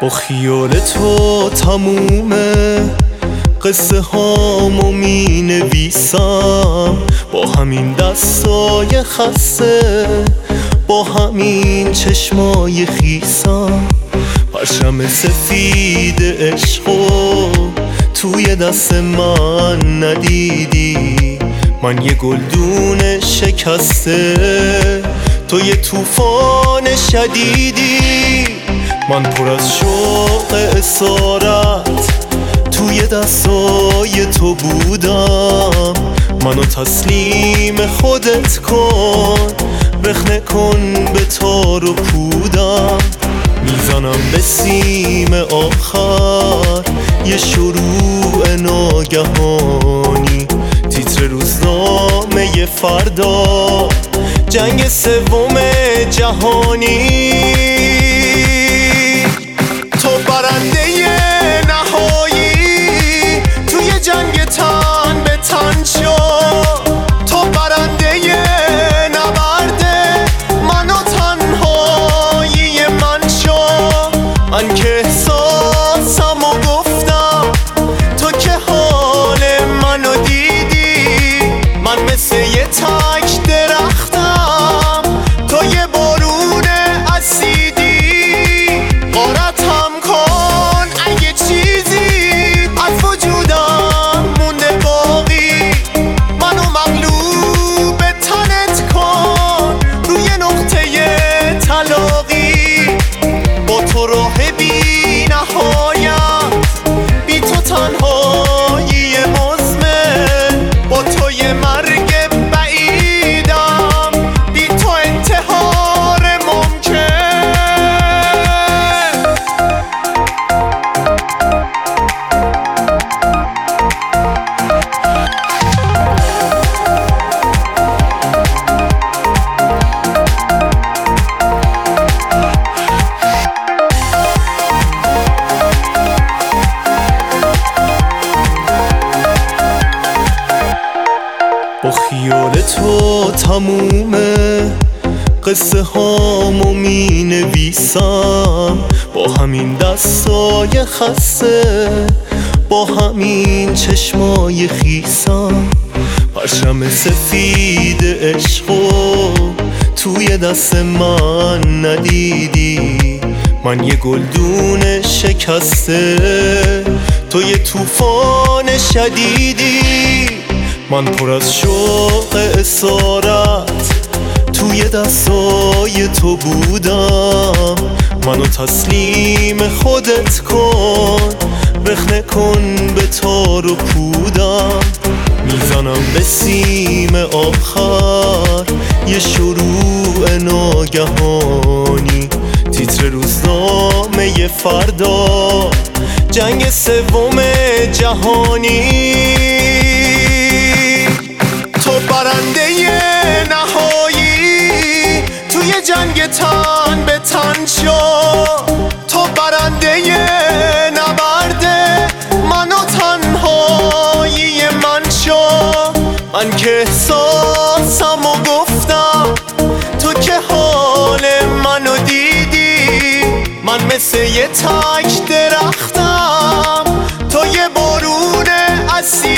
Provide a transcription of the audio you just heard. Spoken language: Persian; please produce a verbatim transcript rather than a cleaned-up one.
با خیال تو تمومه قصه هامو می نویسم، با همین دستای خسته، با همین چشمای خیسم. پرچم سفید عشقو توی دست من ندیدی، من یه گلدون شکسته، تو یه طوفان شدیدی. من پر از شوق اسارت توی دستای تو بودم، منو تسلیم خودت کن، رخنه کن به تار و پودم. میزنم به سیم آخر یه شروع ناگهانی، تیتر روزنامه فردا، جنگ سوم جهانی. تو برنده نهایی توی جنگ تن به تن شو، تو برنده نبرده من و تنهایی من شو. من که احساسم و گفتم، تو که حال منو دیدی. من مثل یه تک درختم، تو یه بارون اسیدی. غارتم کن اگه چیزی از وجودم مونده باقی، منو مغلوب تنت کن روی نقطه طلاقی. با تو راه بی نهایت، بی تو تنهایی مزمن، با تو یه مرگ بعیدم، بی تو انتحار ممکن. با خیال تو تمومه قصه هامو می نویسم، با همین دستای خسته، با همین چشمای خیسم. پرچم سفید عشقو توی دست من ندیدی، من یه گلدون شکسته، تو یه طوفان شدیدی. من پر از شوق اسارت توی دستای تو بودم، منو تسلیم خودت کن، رخنه کن به تار و پودم. میزنم به سیم آخر یه شروع ناگهانی، تیتر روزنامه فردا، جنگ سوم جهانی. تو برنده نهایی توی جنگ تن به تن شو، تو برنده نبرده من و تنهایی من شو. من که احساسم و گفتم، تو که حال منو دیدی. من مثل یه تک درختم، تو یه بارون اسیدی.